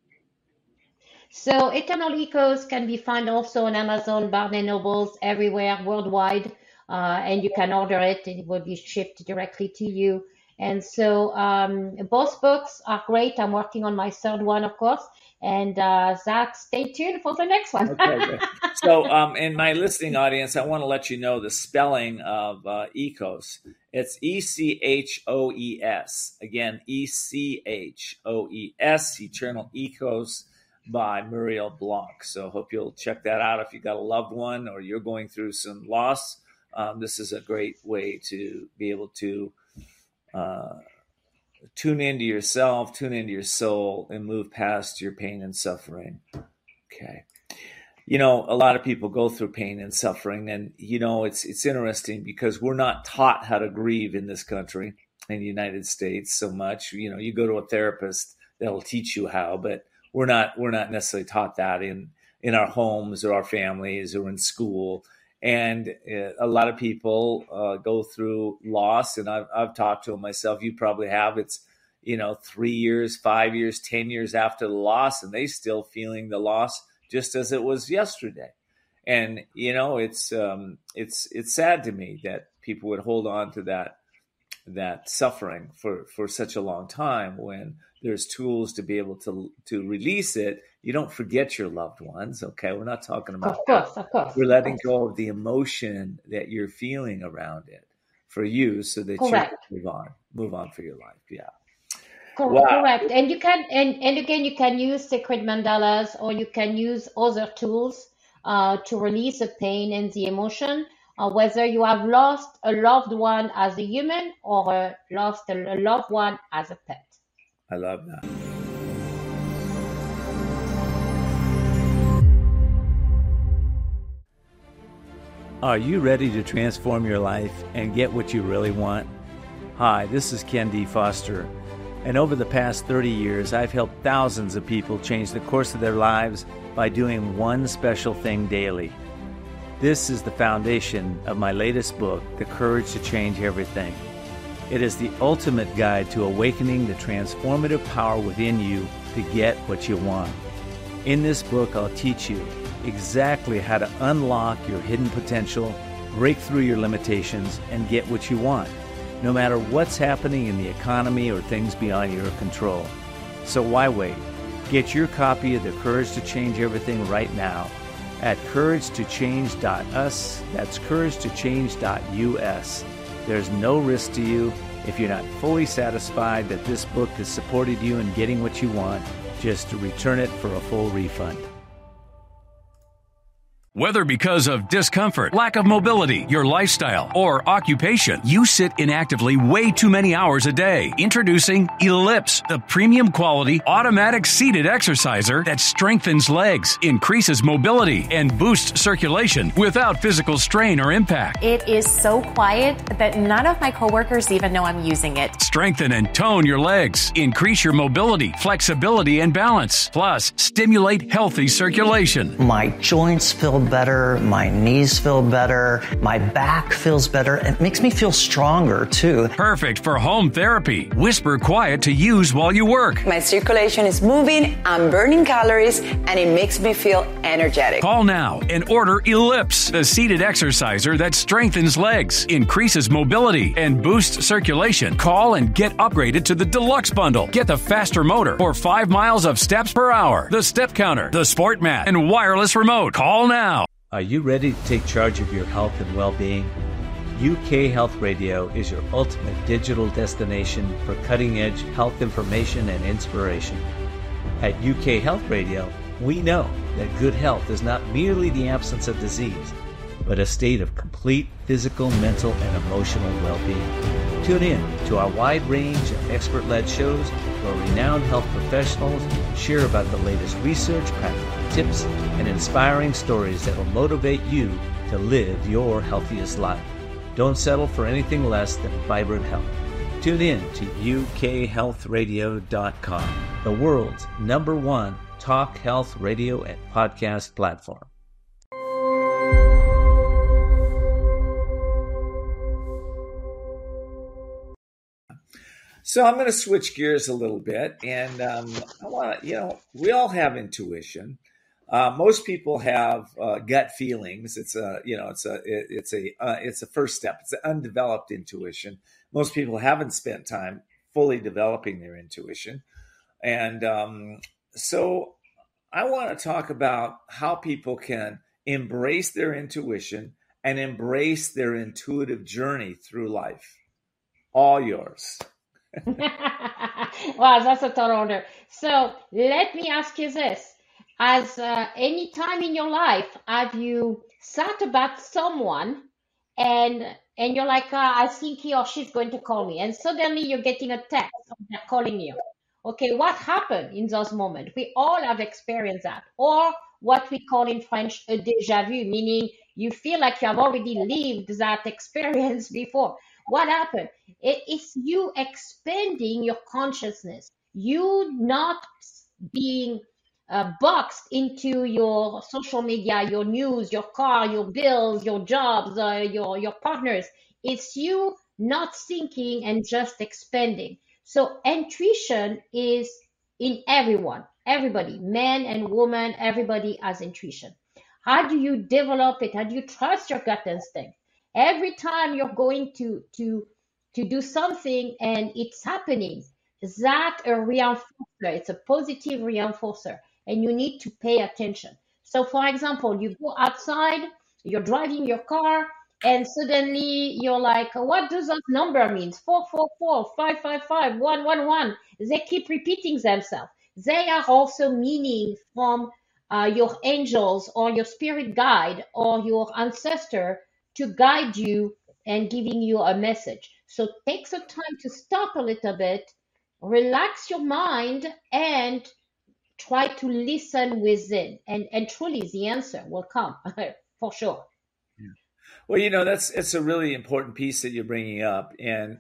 So Eternal Ethos can be found also on Amazon, Barnes and Nobles, everywhere worldwide. Uh, and you can order it and it will be shipped directly to you. And so um, both books are great. I'm working on my third one, of course. And uh, Zach, stay tuned for the next one. Okay, so um, in my listening audience, I want to let you know the spelling of uh, Echos. It's E C H O E S. Again, E C H O E S, Eternal Echos by Muriel Blanc. So hope you'll check that out if you got a loved one or you're going through some loss. Um, this is a great way to be able to uh, tune into yourself, tune into your soul, and move past your pain and suffering. Okay. You know, a lot of people go through pain and suffering, and, you know, it's it's interesting because we're not taught how to grieve in this country, in the United States, so much. You know, you go to a therapist, they'll teach you how, but we're not we're not necessarily taught that in, in our homes or our families or in school. And uh, a lot of people uh, go through loss, and I've, I've talked to them myself. You probably have. It's, you know, three years, five years, ten years after the loss, and they still feeling the loss just as it was yesterday. And, you know, it's um, it's it's sad to me that people would hold on to that that suffering for, for such a long time when there's tools to be able to to release it. You don't forget your loved ones, okay? We're not talking about Of course, of course. We're letting go of the emotion that you're feeling around it for you so that Correct. you can move on, move on for your life. Yeah. Cor- Wow. Correct. And you can, and, and again, you can use sacred mandalas, or you can use other tools uh, to release the pain and the emotion, uh, whether you have lost a loved one as a human or uh, lost a, a loved one as a pet. I love that. Are you ready to transform your life and get what you really want? Hi, this is Ken D. Foster, and over the past thirty years, I've helped thousands of people change the course of their lives by doing one special thing daily. This is the foundation of my latest book, The Courage to Change Everything. It is the ultimate guide to awakening the transformative power within you to get what you want. In this book, I'll teach you exactly how to unlock your hidden potential, break through your limitations, and get what you want, no matter what's happening in the economy or things beyond your control. So why wait? Get your copy of The Courage to Change Everything right now at courage to change dot u s. That's courage to change dot u s. There's no risk to you. If you're not fully satisfied that this book has supported you in getting what you want, just return it for a full refund. Whether because of discomfort, lack of mobility, your lifestyle, or occupation, you sit inactively way too many hours a day. Introducing Ellipse, the premium quality automatic seated exerciser that strengthens legs, increases mobility, and boosts circulation without physical strain or impact. It is so quiet that none of my coworkers even know I'm using it. Strengthen and tone your legs, increase your mobility, flexibility, and balance. Plus, stimulate healthy circulation. My joints feel feel better. My knees feel better. My back feels better. It makes me feel stronger, too. Perfect for home therapy. Whisper Quiet to use while you work. My circulation is moving, I'm burning calories, and it makes me feel energetic. Call now and order Ellipse, the seated exerciser that strengthens legs, increases mobility, and boosts circulation. Call and get upgraded to the Deluxe Bundle. Get the faster motor for five miles of steps per hour, the step counter, the sport mat, and wireless remote. Call now. Are you ready to take charge of your health and well-being? U K Health Radio is your ultimate digital destination for cutting-edge health information and inspiration. At U K Health Radio, we know that good health is not merely the absence of disease, but a state of complete physical, mental, and emotional well-being. Tune in to our wide range of expert-led shows where renowned health professionals share about the latest research, practical tips, and inspiring stories that will motivate you to live your healthiest life. Don't settle for anything less than vibrant health. Tune in to U K health radio dot com, the world's number one talk health radio and podcast platform. So I'm going to switch gears a little bit, and um, I want to, you know, we all have intuition. Uh, most people have uh, gut feelings. It's a, you know, it's a, it, it's a, uh, it's a first step. It's an undeveloped intuition. Most people haven't spent time fully developing their intuition, and um, so I want to talk about how people can embrace their intuition and embrace their intuitive journey through life. All yours. Wow, that's a tall order. So let me ask you this. As uh, any time in your life, have you thought about someone and and you're like, uh, I think he or she's going to call me, and suddenly you're getting a text, they're calling you. Okay, what happened in those moments? We all have experienced that. Or what we call in French a déjà vu, meaning you feel like you have already lived that experience before. What happened? It is you expanding your consciousness. You not being uh, boxed into your social media, your news, your car, your bills, your jobs, uh, your, your partners. It's you not thinking and just expanding. So intuition is in everyone, everybody, men and women, everybody has intuition. How do you develop it? How do you trust your gut instinct? Every time you're going to to to do something and it's happening, that a reinforcer, it's a positive reinforcer, and you need to pay attention. So for example, you go outside, you're driving your car, and suddenly you're like, what does that number mean? four four four, five five five, one one one. They keep repeating themselves. They are also meaning from uh, your angels or your spirit guide or your ancestor to guide you and giving you a message. So take some time to stop a little bit, relax your mind, and try to listen within. And, and truly the answer will come for sure. Well, you know, that's it's a really important piece that you're bringing up. And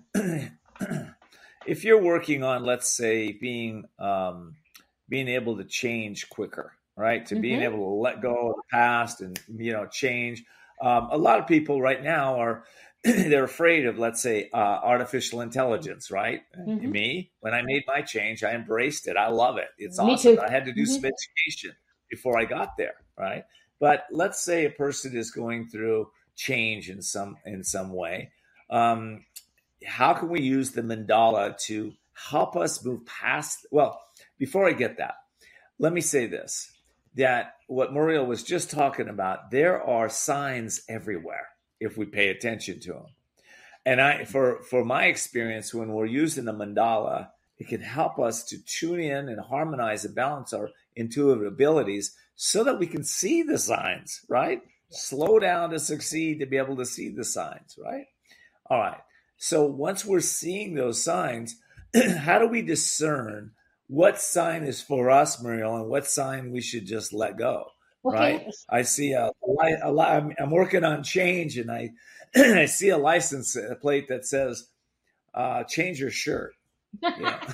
if you're working on, let's say, being um, being able to change quicker, right? To mm-hmm. being able to let go of the past and, you know, change. Um, a lot of people right now are, they're afraid of, let's say, uh, artificial intelligence, right? Mm-hmm. Me, when I made my change, I embraced it. I love it. It's Me awesome. Too. I had to do mm-hmm. some education before I got there, right? But let's say a person is going through change in some in some way. Um, how can we use the mandala to help us move past? Well, before I get that, let me say this. That what Muriel was just talking about, there are signs everywhere if we pay attention to them. And I, for, for my experience, when we're using the mandala, it can help us to tune in and harmonize and balance our intuitive abilities so that we can see the signs, right? Slow down to succeed, to be able to see the signs, right? All right. So once we're seeing those signs, how do we discern what sign is for us, Muriel, and what sign we should just let go, okay. right? I see a, a, a I'm, I'm working on change, and I I see a license plate that says uh, "change your shirt." Yeah.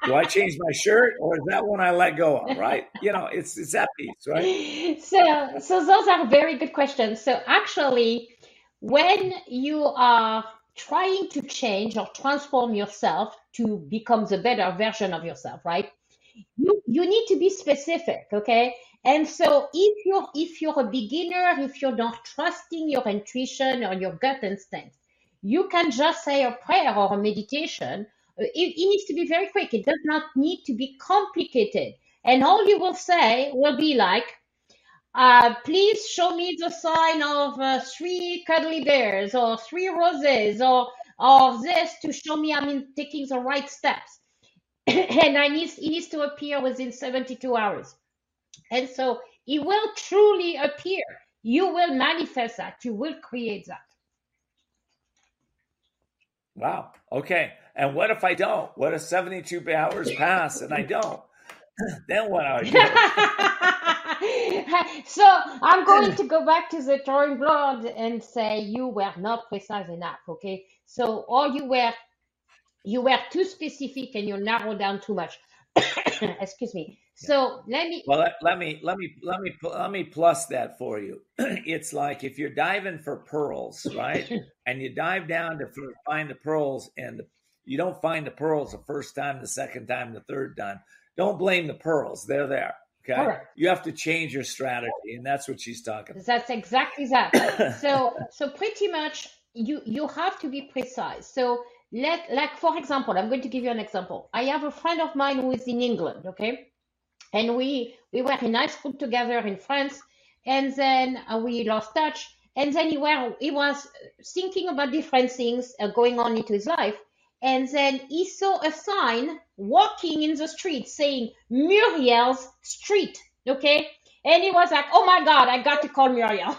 Do I change my shirt, or is that one I let go of, right? You know, it's it's that piece, right? So, so those are very good questions. So actually, when you are trying to change or transform yourself to become the better version of yourself, right? You you need to be specific, okay? And so if you're if you're a beginner, if you're not trusting your intuition or your gut instinct, you can just say a prayer or a meditation. It, it needs to be very quick. It does not need to be complicated. And all you will say will be like, uh, please show me the sign of uh, three cuddly bears or three roses or or this to show me I'm in, taking the right steps. And I need, it needs to appear within seventy-two hours. And so it will truly appear. You will manifest that. You will create that. Wow. Okay. And what if I don't? What if seventy-two hours pass and I don't? Then what do I do? So I'm going to go back to the drawing board and say you were not precise enough. Okay. So, or you were you were too specific and you narrowed down too much. Excuse me. So let me. Well, let, let me let me let me let me plus that for you. It's like if you're diving for pearls, right? And you dive down to find the pearls, and you don't find the pearls the first time, the second time, the third time. Don't blame the pearls; they're there. Okay, Correct. You have to change your strategy, and that's what she's talking about. That's exactly that. so, so pretty much, you you have to be precise. So. Let, like, for example, I'm going to give you an example. I have a friend of mine who is in England, okay? And we we were in high school together in France, and then uh, we lost touch. And then he, were, he was thinking about different things uh, going on into his life. And then he saw a sign walking in the street saying Muriel's Street, okay? And he was like, oh my God, I got to call Muriel.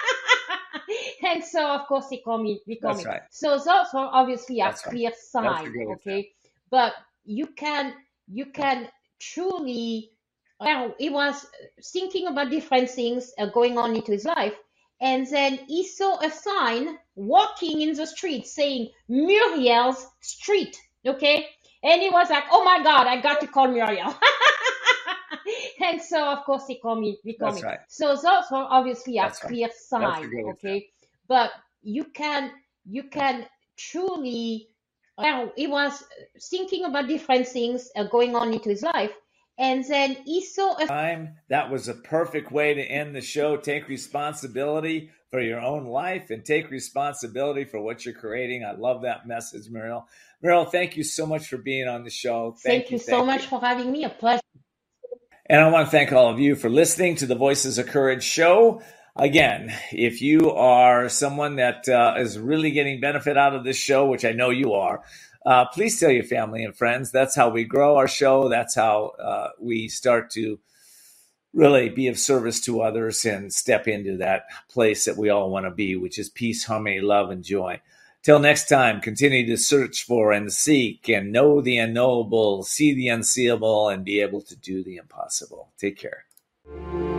And so, of course, he called me. He called That's me. right. So those are obviously a That's clear right. sign, okay? But you can you can truly. Well, he was thinking about different things uh, going on into his life, and then he saw a sign walking in the street saying Muriel's Street, okay? And he was like, "Oh my God, I got to call Muriel." And so, of course, he called me. He called That's me. right. So those are obviously a That's right. clear That's sign, a good okay? But you can you can truly. Well, he was thinking about different things uh, going on into his life, and then he saw a time. That was a perfect way to end the show. Take responsibility for your own life and take responsibility for what you're creating. I love that message, Muriel. Muriel, thank you so much for being on the show. Thank, thank you so thank much you. for having me. A pleasure. And I want to thank all of you for listening to the Voices of Courage show. Again, if you are someone that uh, is really getting benefit out of this show, which I know you are, uh, please tell your family and friends. That's how we grow our show. That's how uh, we start to really be of service to others and step into that place that we all want to be, which is peace, harmony, love, and joy. Till next time, continue to search for and seek and know the unknowable, see the unseeable, and be able to do the impossible. Take care.